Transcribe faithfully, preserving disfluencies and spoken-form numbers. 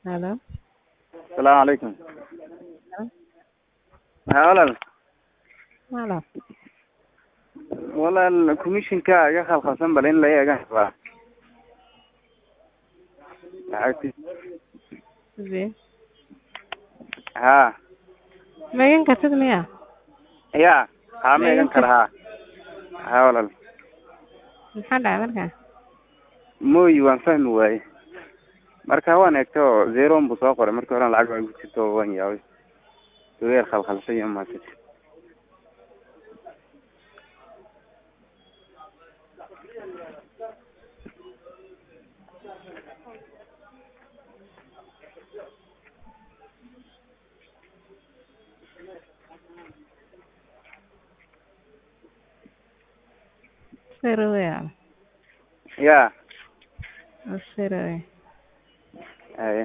Hello. السلام عليكم. هلا Hello. والله الكوميشن كا يا خال خصم بلين لا يا جماعة عرفتي Zee. ها Megan kartid miya? يا ها ميغان كرها ها والله Maxaa dhacay markaa? mooyi waan fahmi waaye marka waan eegto zero buu soo qoray markii hore lacag ay ku jirto waan yaabay weer khalkhalsay iyo maasay Zero weya. ya Zero wey. ay